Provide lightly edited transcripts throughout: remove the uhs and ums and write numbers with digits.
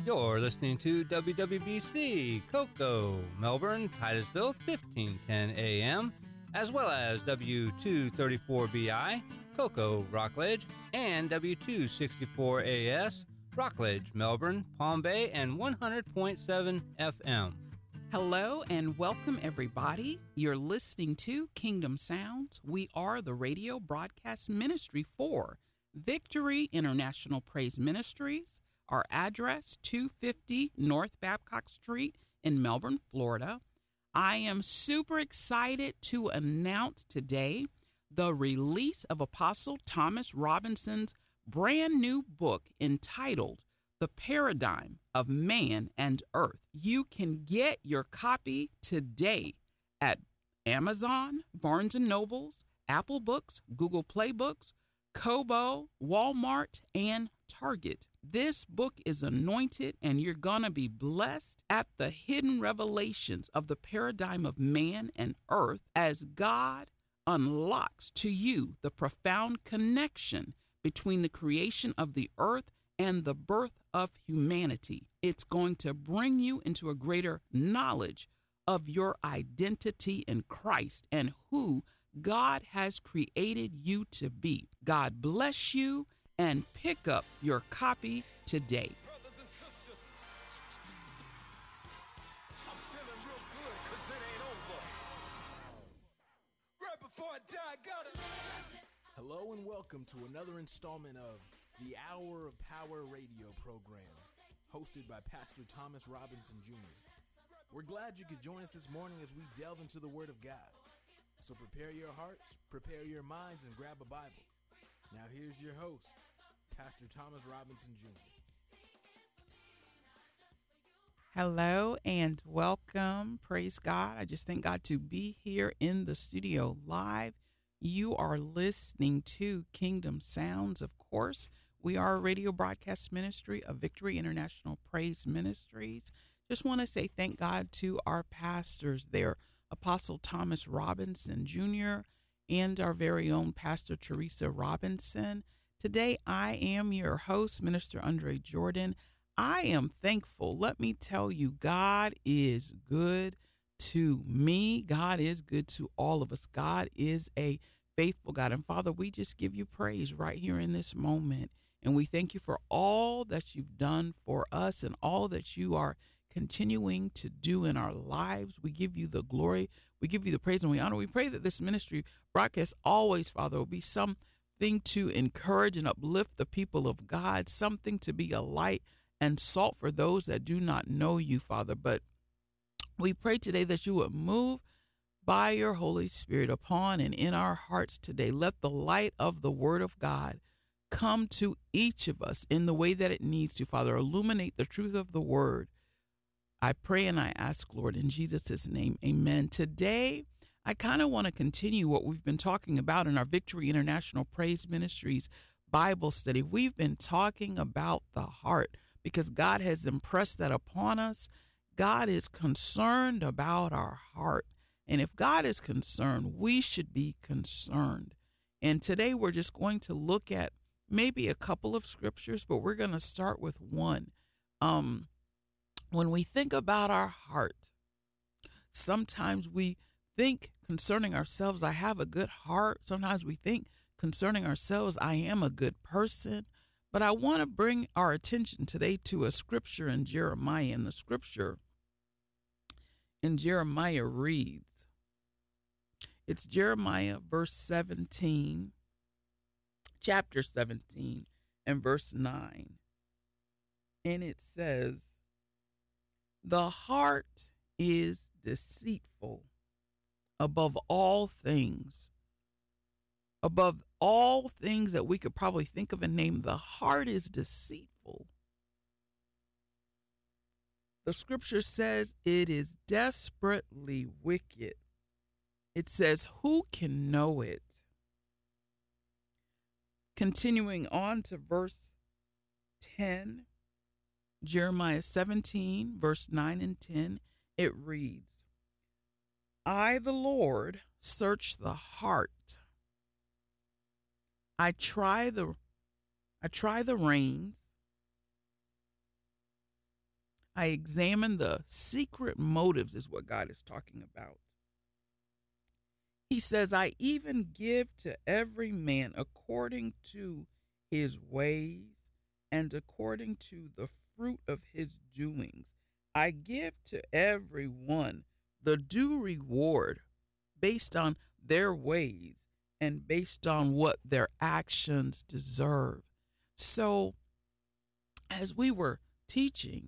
You're listening to WWBC, Cocoa, Melbourne, Titusville, 1510 AM, as well as W234BI, Cocoa, Rockledge, and W264AS, Rockledge, Melbourne, Palm Bay, and 100.7 FM. Hello and welcome, everybody. You're listening to Kingdom Sounds. We are the radio broadcast ministry for Victory International Praise Ministries. Our address, 250 North Babcock Street in Melbourne, Florida. I am super excited to announce today the release of Apostle Thomas Robinson's brand new book entitled The Paradigm of Man and Earth. You can get your copy today at Amazon, Barnes & Nobles, Apple Books, Google Play Books, Kobo, Walmart, and Target. This book is anointed, and you're going to be blessed at the hidden revelations of the paradigm of man and earth as God unlocks to you the profound connection between the creation of the earth and the birth of humanity. It's going to bring you into a greater knowledge of your identity in Christ and who God has created you to be. God bless you, and pick up your copy today. Brothers and sisters, I'm feeling real good 'cause it ain't over. Right before I die, I gotta. Hello and welcome to another installment of the Hour of Power radio program, hosted by Pastor Thomas Robinson Jr. We're glad you could join us this morning as we delve into the Word of God. So prepare your hearts, prepare your minds, and grab a Bible. Now here's your host, Pastor Thomas Robinson Jr. Hello and welcome. Praise God. I just thank God to be here in the studio live. You are listening to Kingdom Sounds, of course. We are a radio broadcast ministry of Victory International Praise Ministries. Just want to say thank God to our pastors there, Apostle Thomas Robinson Jr. and our very own Pastor Teresa Robinson. Today, I am your host, Minister Andre Jordan. I am thankful. Let me tell you, God is good to me. God is good to all of us. God is a faithful God. And Father, we just give you praise right here in this moment. And we thank you for all that you've done for us and all that you are continuing to do in our lives. We give you the glory. We give you the praise and we honor. We pray that this ministry broadcast always, Father, will be something to encourage and uplift the people of God, something to be a light and salt for those that do not know you, Father. But we pray today that you would move by your Holy Spirit upon and in our hearts today. Let the light of the Word of God come to each of us in the way that it needs to, Father. Illuminate the truth of the Word. I pray and I ask, Lord, in Jesus' name, amen. Today, I kind of want to continue what we've been talking about in our Victory International Praise Ministries Bible study. We've been talking about the heart because God has impressed that upon us. God is concerned about our heart. And if God is concerned, we should be concerned. And today we're just going to look at maybe a couple of scriptures, but we're going to start with one. When we think about our heart, sometimes we think concerning ourselves, I have a good heart. Sometimes we think concerning ourselves, I am a good person. But I want to bring our attention today to a scripture in Jeremiah. And the scripture in Jeremiah reads, it's Jeremiah chapter 17 and verse 9. And it says, the heart is deceitful above all things that we could probably think of and name. The heart is deceitful. The scripture says it is desperately wicked. It says, who can know it? Continuing on to verse 10, Jeremiah 17, verse 9 and 10, it reads, I, the Lord, search the heart. I try the reins I examine the secret motives, is what God is talking about. He says, I even give to every man according to his ways and according to the fruit of his doings. I give to every one the due reward based on their ways and based on what their actions deserve. So, as we were teaching,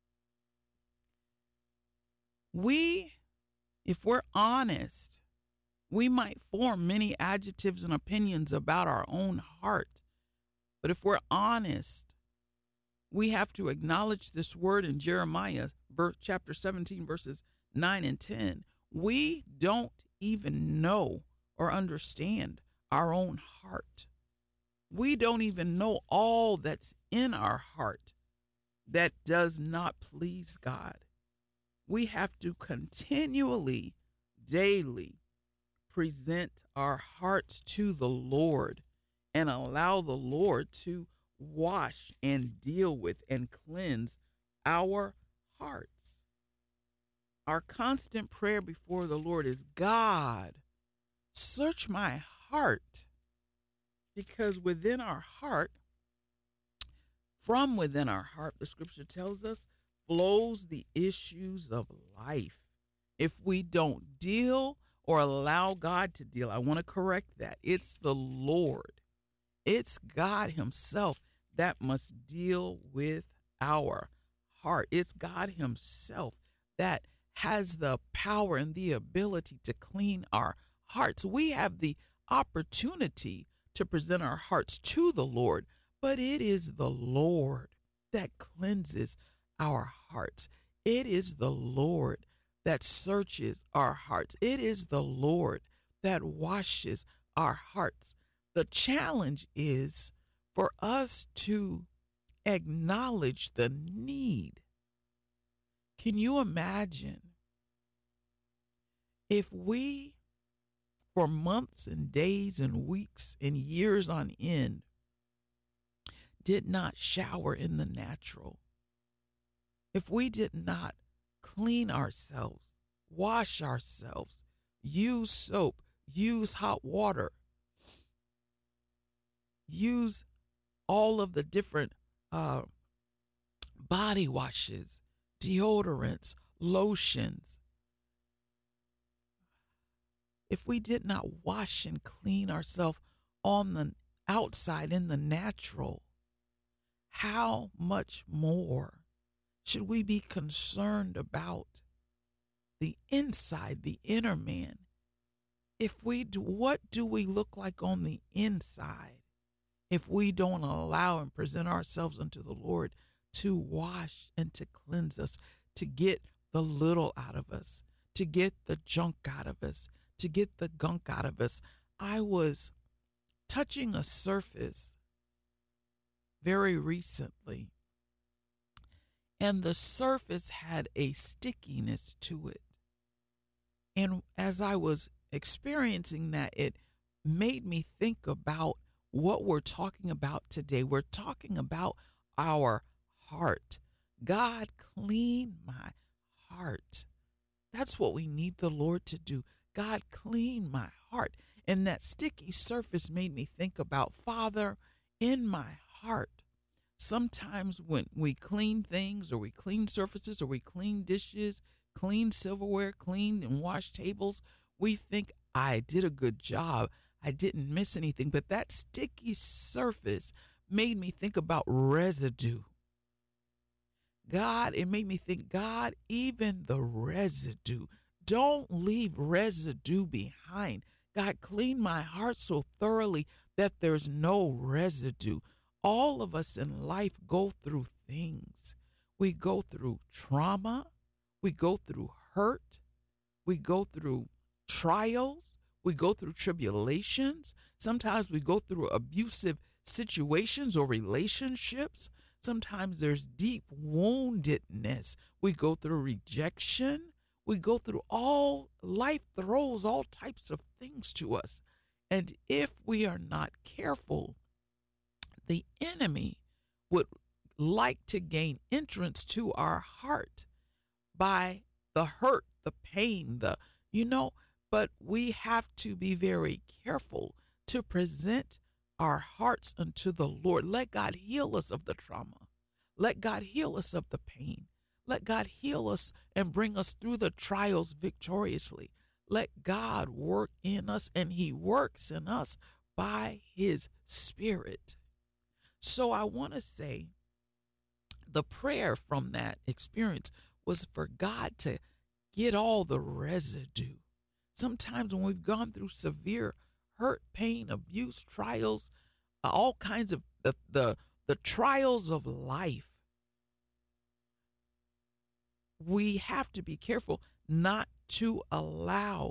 if we're honest, we might form many adjectives and opinions about our own heart. But if we're honest, we have to acknowledge this word in Jeremiah chapter 17, verses 9 and 10. We don't even know or understand our own heart. We don't even know all that's in our heart that does not please God. We have to continually, daily, present our hearts to the Lord and allow the Lord to wash and deal with and cleanse our hearts. Our constant prayer before the Lord is, God, search my heart, because within our heart, from within our heart, the scripture tells us, flows the issues of life. If we don't deal or allow God to deal, I want to correct that. It's the Lord. It's God himself that must deal with our heart. It's God himself that has the power and the ability to clean our hearts. We have the opportunity to present our hearts to the Lord, but it is the Lord that cleanses our hearts. It is the Lord that searches our hearts. It is the Lord that washes our hearts. The challenge is for us to acknowledge the need. Can you imagine if we, for months and days and weeks and years on end, did not shower in the natural? If we did not clean ourselves, wash ourselves, use soap, use hot water, use all of the different body washes, deodorants, lotions. If we did not wash and clean ourselves on the outside in the natural, how much more should we be concerned about the inside, the inner man? If we do, what do we look like on the inside if we don't allow and present ourselves unto the Lord to wash and to cleanse us, to get the little out of us, to get the junk out of us, to get the gunk out of us? I was touching a surface very recently, and the surface had a stickiness to it. And as I was experiencing that, it made me think about what we're talking about today. We're talking about our heart. God, clean my heart. That's what we need the Lord to do. God, clean my heart. And that sticky surface made me think about, Father, in my heart. Sometimes when we clean things, or we clean surfaces, or we clean dishes, clean silverware, clean and wash tables, we think, I did a good job. I didn't miss anything. But that sticky surface made me think about residue. God, it made me think, God, even the residue, don't leave residue behind. God, clean my heart so thoroughly that there's no residue. All of us in life go through things. We go through trauma. We go through hurt. We go through trials. We go through tribulations. Sometimes we go through abusive situations or relationships. Sometimes there's deep woundedness. We go through rejection. We go through life throws all types of things to us. And if we are not careful, the enemy would like to gain entrance to our heart by the hurt, the pain, but we have to be very careful to present our hearts unto the Lord. Let God heal us of the trauma. Let God heal us of the pain. Let God heal us and bring us through the trials victoriously. Let God work in us, and He works in us by His Spirit. So I want to say the prayer from that experience was for God to get all the residue. Sometimes when we've gone through severe hurt, pain, abuse, trials, all kinds of the trials of life, we have to be careful not to allow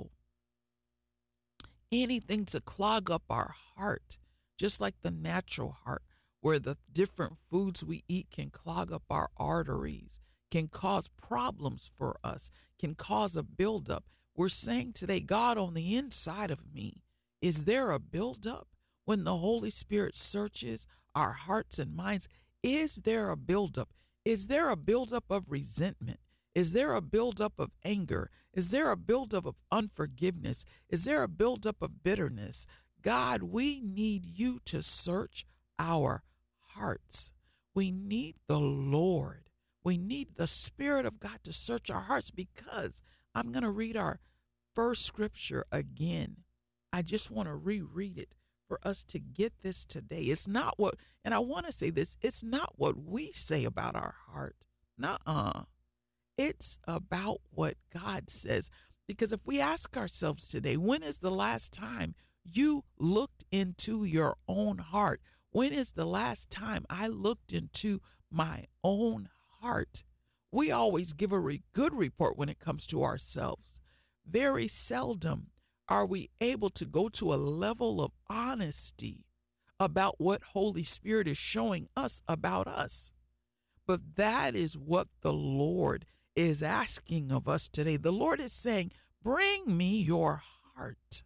anything to clog up our heart, just like the natural heart, where the different foods we eat can clog up our arteries, can cause problems for us, can cause a buildup. We're saying today, God, on the inside of me, is there a buildup? When the Holy Spirit searches our hearts and minds, is there a buildup? Is there a buildup of resentment? Is there a buildup of anger? Is there a buildup of unforgiveness? Is there a buildup of bitterness? God, we need you to search our hearts. We need the Lord. We need the Spirit of God to search our hearts, because I'm going to read our first scripture again. I just want to reread it for us to get this today. It's not what, and I want to say this, it's not what we say about our heart. Nuh-uh. It's about what God says. Because if we ask ourselves today, when is the last time you looked into your own heart? When is the last time I looked into my own heart? We always give a good report when it comes to ourselves. Very seldom are we able to go to a level of honesty about what Holy Spirit is showing us about us. But that is what the Lord is asking of us today. The Lord is saying, bring me your heart.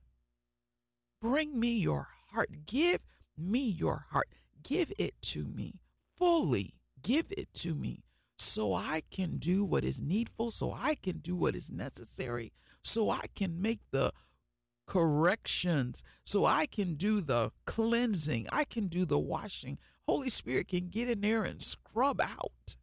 Bring me your heart. Give me your heart. Give it to me fully. Give it to me so I can do what is needful, so I can do what is necessary, so I can make the corrections, so I can do the cleansing, I can do the washing. Holy Spirit can get in there and scrub out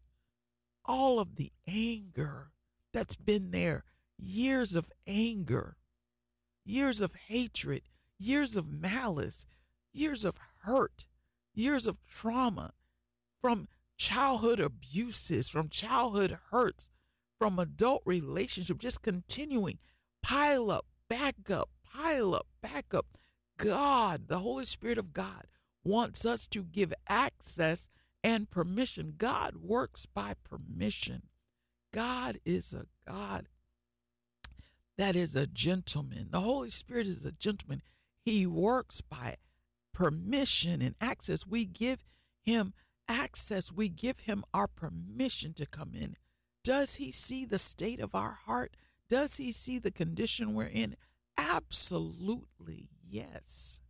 all of the anger that's been there, years of anger, years of hatred, years of malice, years of hurt, years of trauma, from childhood abuses, from childhood hurts, from adult relationship, just continuing, pile up, back up, pile up, back up. God, the Holy Spirit of God, wants us to give access and permission. God works by permission. God is a God that is a gentleman. The Holy Spirit is a gentleman. He works by permission and access. We give him access. We give him our permission to come in. Does he see the state of our heart? Does he see the condition we're in? Absolutely, yes.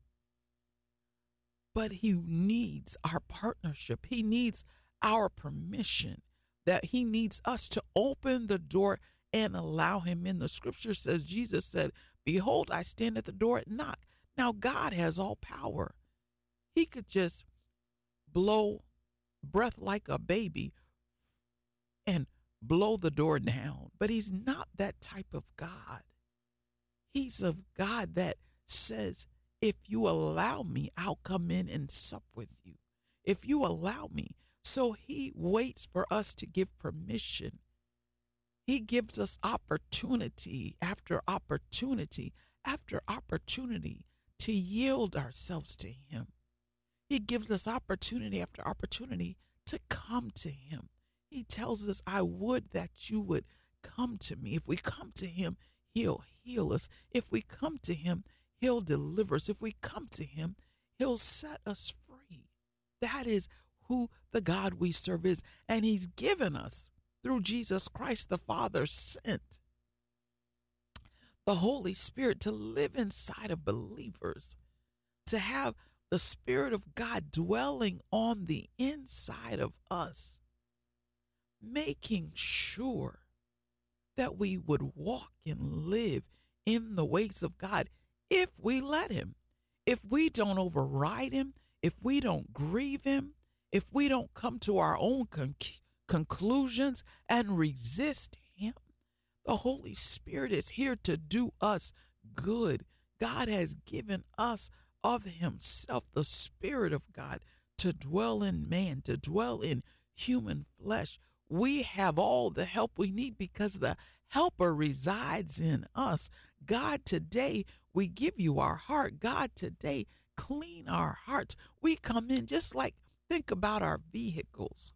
But he needs our partnership. He needs our permission, that he needs us to open the door and allow him in. The scripture says, Jesus said, behold, I stand at the door and knock. Now, God has all power. He could just blow breath like a baby and blow the door down. But he's not that type of God. He's a God that says, if you allow me, I'll come in and sup with you. If you allow me. So he waits for us to give permission. He gives us opportunity after opportunity after opportunity to yield ourselves to him. He gives us opportunity after opportunity to come to him. He tells us, I would that you would come to me. If we come to him, he'll heal us. If we come to him, he'll deliver us. If we come to him, he'll set us free. That is who the God we serve is. And he's given us, through Jesus Christ, the Father sent the Holy Spirit to live inside of believers, to have the Spirit of God dwelling on the inside of us, making sure that we would walk and live in the ways of God if we let him. If we don't override him, if we don't grieve him, if we don't come to our own conclusions and resist him, the Holy Spirit is here to do us good. God has given us of himself, the Spirit of God, to dwell in man, to dwell in human flesh. We have all the help we need because the helper resides in us. God, today we give you our heart. God, today clean our hearts. We come in just like, think about our vehicles.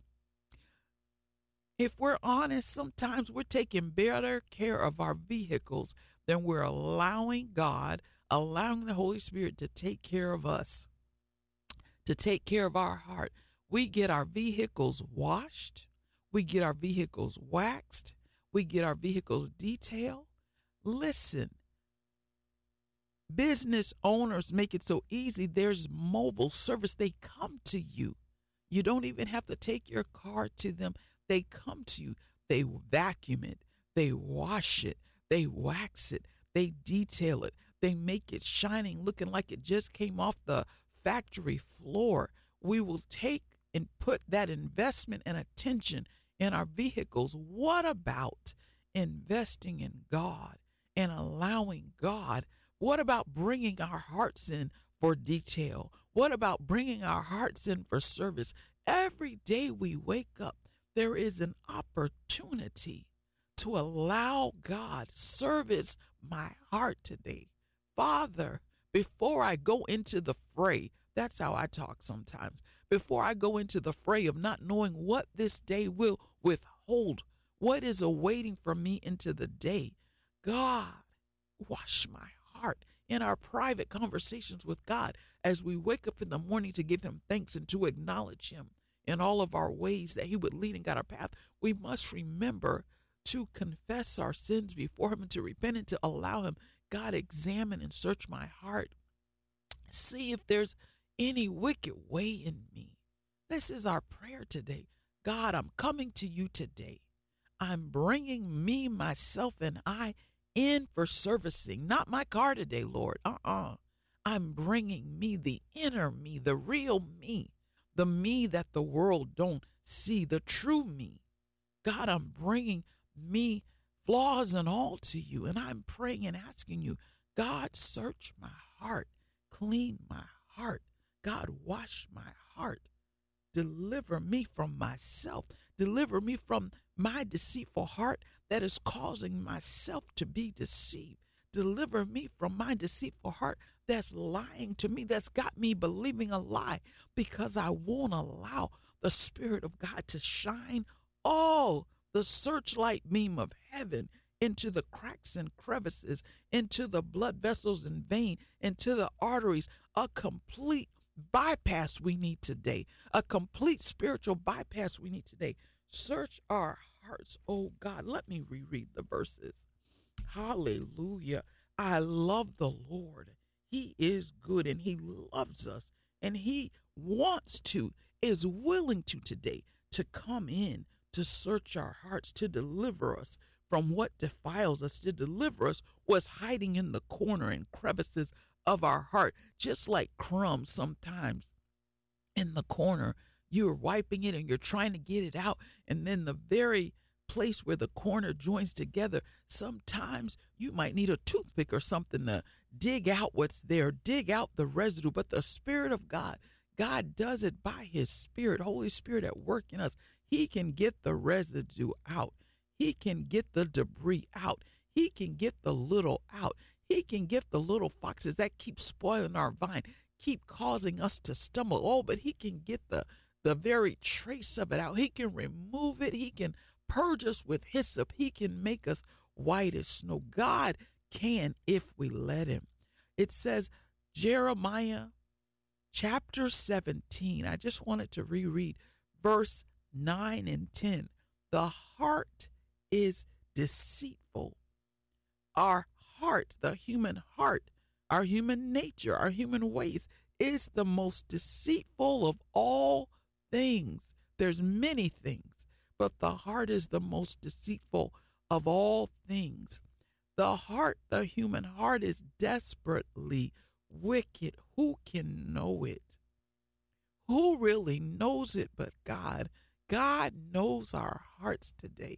If we're honest, sometimes we're taking better care of our vehicles than we're allowing God, allowing the Holy Spirit to take care of us, to take care of our heart. We get our vehicles washed. We get our vehicles waxed. We get our vehicles detailed. Listen, business owners make it so easy. There's mobile service. They come to you. You don't even have to take your car to them. They come to you. They vacuum it. They wash it. They wax it. They detail it. They make it shining, looking like it just came off the factory floor. We will take and put that investment and attention in our vehicles. What about investing in God and allowing God? What about bringing our hearts in for detail? What about bringing our hearts in for service? Every day we wake up, there is an opportunity to allow God service my heart today. Father, before I go into the fray, that's how I talk sometimes. Before I go into the fray of not knowing what this day will withhold, what is awaiting for me into the day, God, wash my heart in our private conversations with God as we wake up in the morning to give him thanks and to acknowledge him in all of our ways that he would lead and guide our path. We must remember to confess our sins before him and to repent and to allow him, God, examine and search my heart. See if there's any wicked way in me. This is our prayer today. God, I'm coming to you today. I'm bringing me, myself, and I in for servicing, not my car today, Lord. I'm bringing me, the inner me, the real me, the me that the world don't see, the true me. God, I'm bringing me, flaws and all, to you, and I'm praying and asking you, God, search my heart, clean my heart. God, wash my heart. Deliver me from myself. Deliver me from my deceitful heart that is causing myself to be deceived. Deliver me from my deceitful heart that's lying to me, that's got me believing a lie, because I won't allow the Spirit of God to shine all the searchlight beam of heaven into the cracks and crevices, into the blood vessels and vein, into the arteries. A complete bypass we need today. A complete spiritual bypass we need today. Search our hearts, oh God. Let me reread the verses. Hallelujah. I love the Lord. He is good and he loves us, and he wants to, is willing to today, to come in, to search our hearts, to deliver us from what defiles us, to deliver us what's hiding in the corner and crevices of our heart, just like crumbs sometimes in the corner. You're wiping it and you're trying to get it out, and then the very place where the corner joins together, sometimes you might need a toothpick or something to dig out what's there, dig out the residue. But the Spirit of God, God does it by his Spirit, Holy Spirit at work in us. He can get the residue out. He can get the debris out. He can get the little out. He can get the little foxes that keep spoiling our vine, keep causing us to stumble. Oh, but he can get the very trace of it out. He can remove it. He can purge us with hyssop. He can make us white as snow. God can if we let him. It says, Jeremiah chapter 17. I just wanted to reread verse 9 and 10. The heart is deceitful. Our heart, the human heart, our human nature, our human ways is the most deceitful of all things. There's many things, but the heart is the most deceitful of all things. The heart, the human heart, is desperately wicked. Who can know it? Who really knows it but God? God knows our hearts today.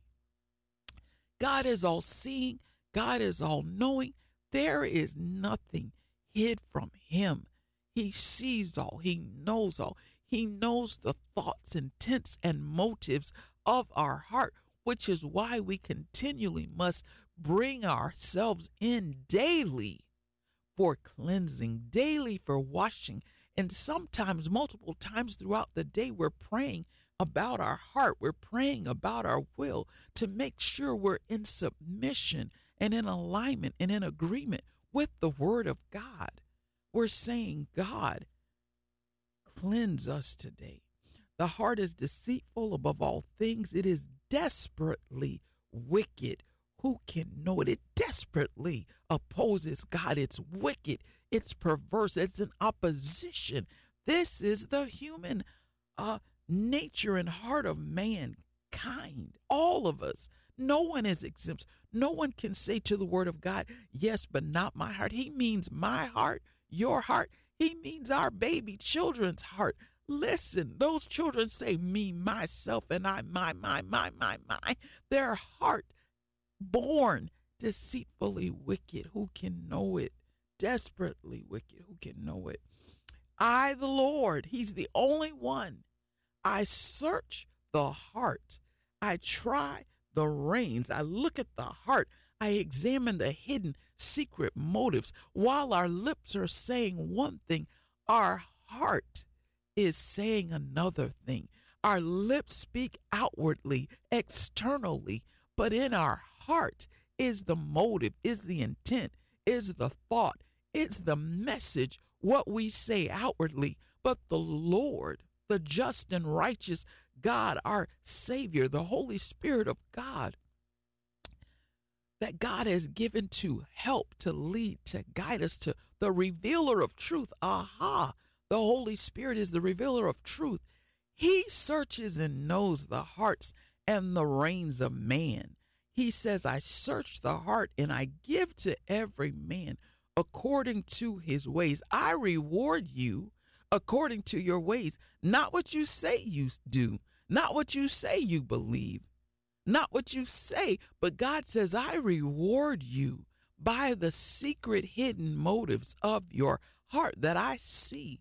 God is all seeing. God is all knowing. There is nothing hid from him. He sees all. He knows all. He knows the thoughts, intents, and motives of our heart, which is why we continually must bring ourselves in daily for cleansing, daily for washing. And sometimes, multiple times throughout the day, we're praying about our heart. We're praying about our will to make sure we're in submission and in alignment and in agreement with the Word of God. We're saying, God, cleanse us today. The heart is deceitful above all things. It is desperately wicked. Who can know it? It desperately opposes God. It's wicked. It's perverse. It's in opposition. This is the human nature and heart of mankind. All of us. No one is exempt. No one can say to the Word of God, yes, but not my heart. He means my heart, your heart. He means our baby children's heart. Listen, those children say me, myself, and I, my. Their heart born deceitfully wicked. Who can know it? Desperately wicked. Who can know it? I, the Lord, he's the only one. I search the heart. I try the reins. I look at the heart. I examine the hidden secret motives. While our lips are saying one thing, our heart is saying another thing. Our lips speak outwardly, externally, but in our heart is the motive, is the intent, is the thought, is the message, what we say outwardly. But the Lord, the just and righteous God, our Savior, the Holy Spirit of God, that God has given to help, to lead, to guide us, to the revealer of truth. Aha! The Holy Spirit is the revealer of truth. He searches and knows the hearts and the reins of man. He says, I search the heart and I give to every man according to his ways. I reward you according to your ways, not what you say you do, not what you say you believe, not what you say, but God says, I reward you by the secret hidden motives of your heart that I see.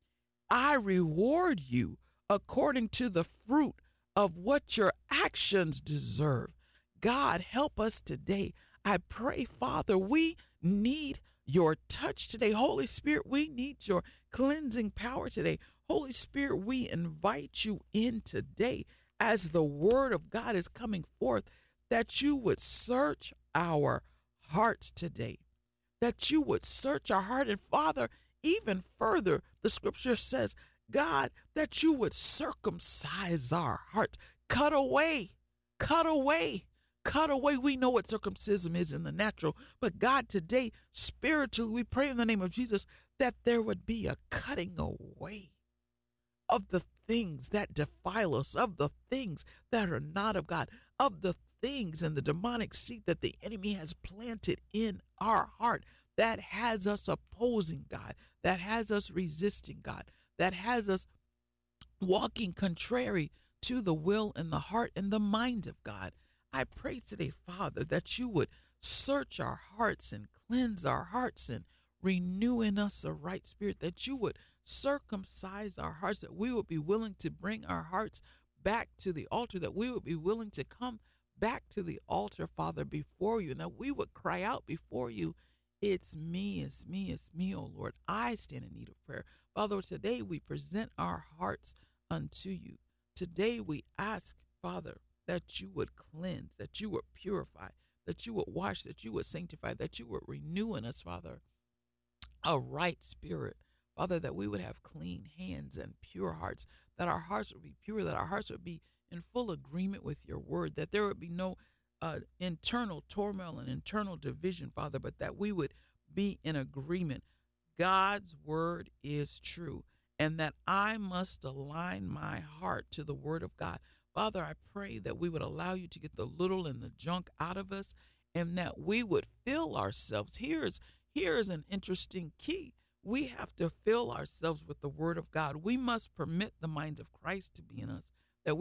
I reward you according to the fruit of what your actions deserve. God, help us today. I pray, Father, we need your touch today. Holy Spirit, we need your cleansing power today. Holy Spirit, we invite you in today as the word of God is coming forth, that you would search our hearts today, that you would search our heart. And Father, even further, the scripture says, God, that you would circumcise our hearts. Cut away, cut away, cut away. We know what circumcision is in the natural, but God, today, spiritually, we pray in the name of Jesus that there would be a cutting away of the things that defile us, of the things that are not of God, of the things and the demonic seed that the enemy has planted in our heart that has us opposing God, that has us resisting God, that has us walking contrary to the will and the heart and the mind of God. I pray today, Father, that you would search our hearts and cleanse our hearts and renew in us a right spirit, that you would circumcise our hearts, that we would be willing to bring our hearts back to the altar, that we would be willing to come back to the altar, Father, before you, and that we would cry out before you, it's me, it's me, it's me, oh Lord. I stand in need of prayer. Father, today we present our hearts unto you. Today we ask, Father, that you would cleanse, that you would purify, that you would wash, that you would sanctify, that you would renew in us, Father, a right spirit. Father, that we would have clean hands and pure hearts, that our hearts would be pure, that our hearts would be in full agreement with your word, that there would be no internal turmoil and internal division, Father, but that we would be in agreement. God's word is true, and that I must align my heart to the word of God. Father, I pray that we would allow you to get the little and the junk out of us, and that we would fill ourselves. Here's an interesting key. We have to fill ourselves with the word of God. We must permit the mind of Christ to be in us,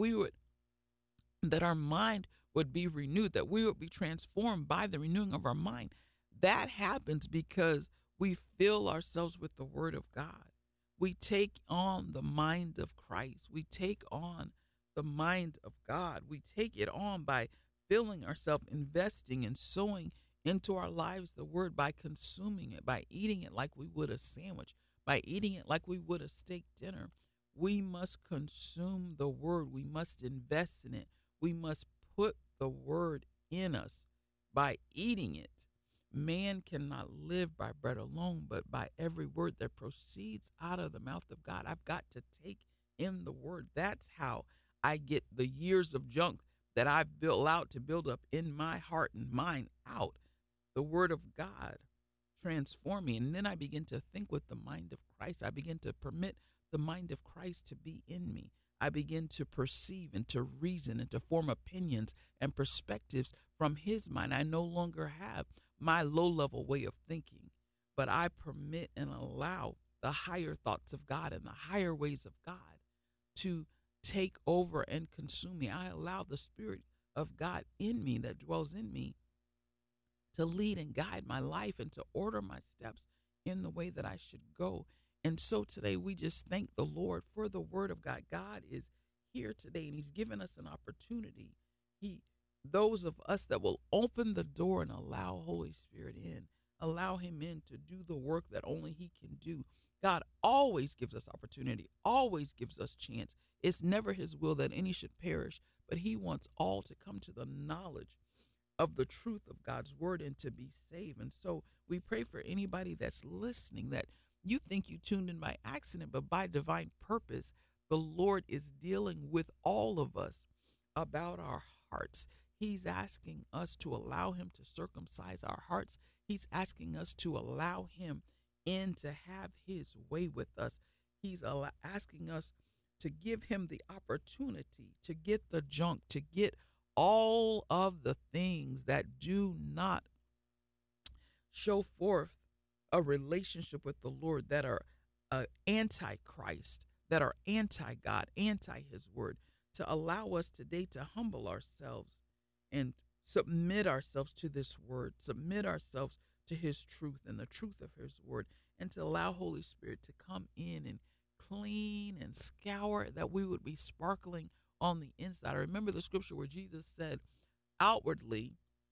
that our mind would be renewed, that we would be transformed by the renewing of our mind. That happens because we fill ourselves with the word of God. We take on the mind of Christ. We take on the mind of God. We take it on by filling ourselves, investing and sowing into our lives the word, by consuming it, by eating it like we would a sandwich, by eating it like we would a steak dinner. We must consume the word. We must invest in it. We must put the word in us by eating it. Man cannot live by bread alone, but by every word that proceeds out of the mouth of God. I've got to take in the word. That's how I get the years of junk that I've built out to build up in my heart and mind out. The word of God transform me. And then I begin to think with the mind of Christ. I begin to permit the mind of Christ to be in me. I begin to perceive and to reason and to form opinions and perspectives from his mind. I no longer have my low-level way of thinking, but I permit and allow the higher thoughts of God and the higher ways of God to take over and consume me. I allow the Spirit of God in me, that dwells in me, to lead and guide my life and to order my steps in the way that I should go. And so today we just thank the Lord for the word of God. God is here today, and he's given us an opportunity. Those of us that will open the door and allow Holy Spirit in, allow him in to do the work that only he can do. God always gives us opportunity, always gives us chance. It's never his will that any should perish, but he wants all to come to the knowledge of the truth of God's word and to be saved. And so we pray for anybody that's listening, that you think you tuned in by accident, but by divine purpose. The Lord is dealing with all of us about our hearts. He's asking us to allow him to circumcise our hearts. He's asking us to allow him in to have his way with us. He's asking us to give him the opportunity to get the junk, to get all of the things that do not show forth a relationship with the Lord, that are anti-Christ, that are anti-God, anti-his word, to allow us today to humble ourselves and submit ourselves to this word, submit ourselves to his truth and the truth of his word, and to allow Holy Spirit to come in and clean and scour, that we would be sparkling on the inside. I remember the scripture where Jesus said, outwardly,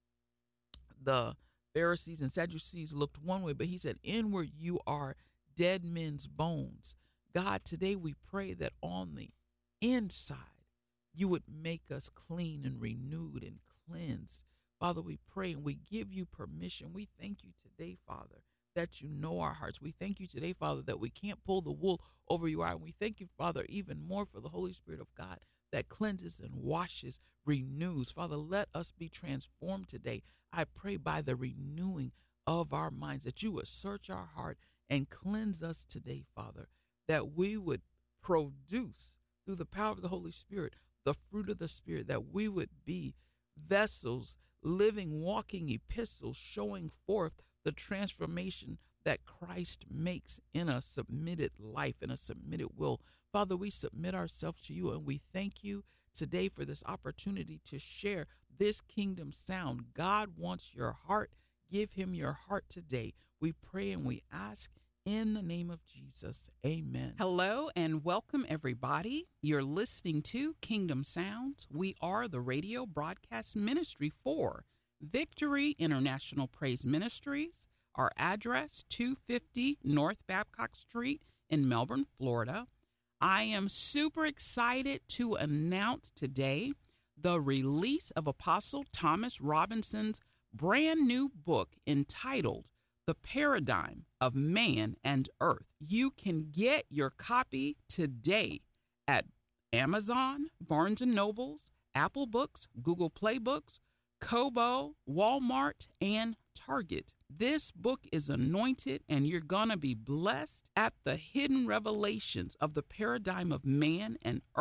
the Pharisees and Sadducees looked one way, but he said, inward you are dead men's bones. God, today we pray that on the inside, you would make us clean and renewed and cleansed. Father, we pray and we give you permission. We thank you today, Father, that you know our hearts. We thank you today, Father, that we can't pull the wool over your eye. And we thank you, Father, even more for the Holy Spirit of God that cleanses and washes, renews. Father, let us be transformed today. I pray by the renewing of our minds that you would search our heart and cleanse us today, Father, that we would produce through the power of the Holy Spirit the fruit of the Spirit, that we would be vessels, living, walking epistles, showing forth the transformation that Christ makes in a submitted life, in a submitted will. Father, we submit ourselves to you, and we thank you today for this opportunity to share this kingdom sound. God wants your heart. Give him your heart today. We pray and we ask in the name of Jesus. Amen. Hello and welcome, everybody. You're listening to Kingdom Sounds. We are the radio broadcast ministry for Victory International Praise Ministries. Our address, 250 North Babcock Street in Melbourne, Florida. I am super excited to announce today the release of Apostle Thomas Robinson's brand new book entitled The Paradigm of Man and Earth. You can get your copy today at Amazon, Barnes & Nobles, Apple Books, Google Play Books, Kobo, Walmart, and Target. This book is anointed, and you're going to be blessed at the hidden revelations of the paradigm of man and